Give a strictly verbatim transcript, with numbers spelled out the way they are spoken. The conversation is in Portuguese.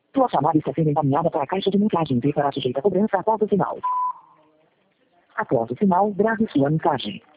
Tua chamada está sendo encaminhada para a caixa de mensagens e será sujeita a cobrança após o sinal. Após o sinal, grave sua mensagem.